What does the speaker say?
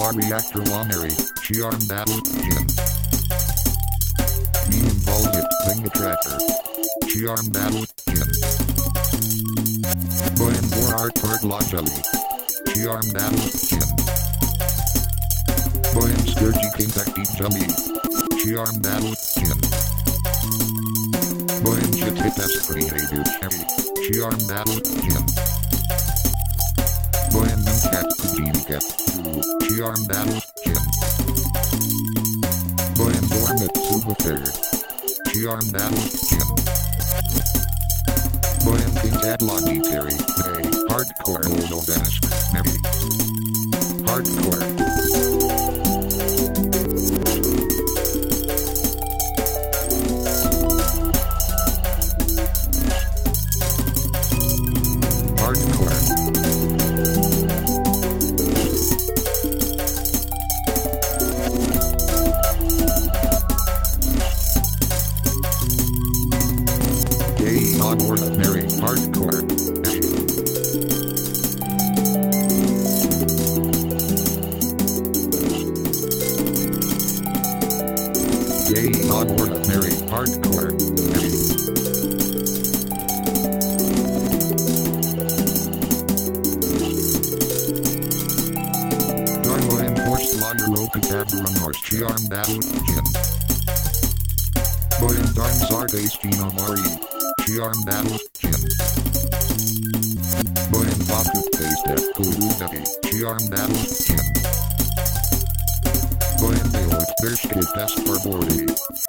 Bar reactor Wanary, Chiarm Battle, Jin. Medium Volgit, Linga Tracker. Chiarm Battle, Jin. Boyan War Art Bird Lojali. Chiarm Battle, Jin. Boyan Skurji King Takti Jali. Chiarm Battle, Jin. Boyan Chititas Prihabu Cherry. Chiarm Battle, Jin. Boyan Nimkat Kujinikat. Chiarm Battle, Jin. Boyan Dormit Subafair. Chiarm Battle, Jin. Boyan King Tadlogi Terry. Nay, Hardcore Oldovesk. Nevi. Hardcore. Ordinary hardcore. Gay non-ordinary hardcore. Darlo enforced lawyer Loka Taburam Horse Chiarm Battle Jin. Boyan Darn Zardes Gino Mari. Chiarm Battle, Jin. Boyan Baku Paystep Kulu Nabi, Chiarm Battle, Jin. Boyan Beowit Bershkit Desparbori.